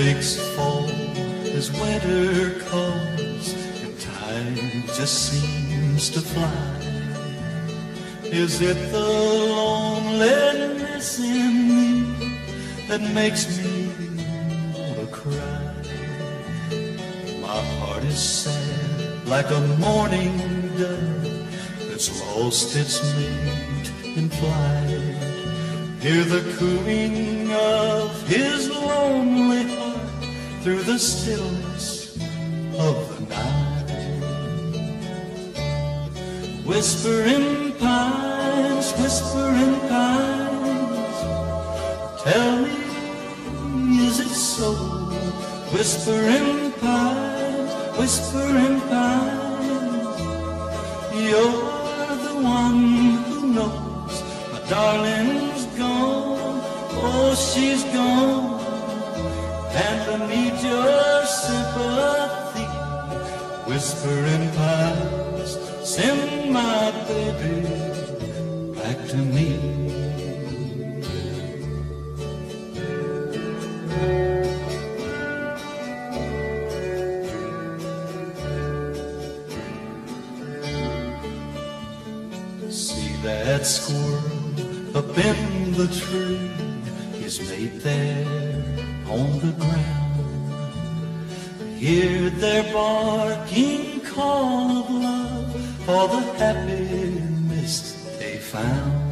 Snowflakes fall as winter comes, and time just seems to fly. Is it the loneliness in me that makes me wanna cry? My heart is sad like a mourning dove that's lost its mate in flight. Hear the cooing of his lonely heart through the stillness of the night. Whispering pines, whispering pines, tell me, is it so? Whispering pines, whispering pines, you're the one who knows my darling's gone, oh she's gone, and I need your sympathy. Whispering pines, send my baby back to me. See that squirrel up in the tree, his mate there on the ground. Hear their barking call of love for the happiness they found.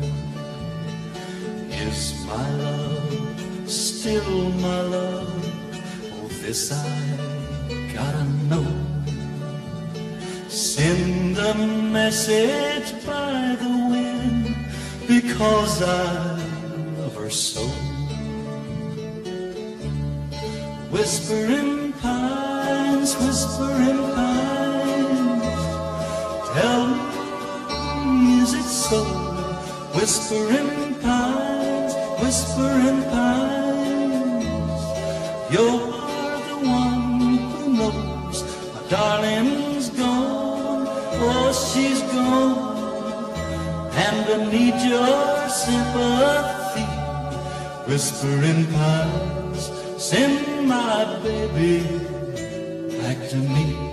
Is my love still my love? Oh, this I gotta know. Send a message by the wind, because I love her so. Whispering pines, whispering pines, tell me, is it so? Whispering pines, whispering pines, you're the one who knows my darling's gone, oh she's gone, and I need your sympathy. Whispering pines, send my baby back to me.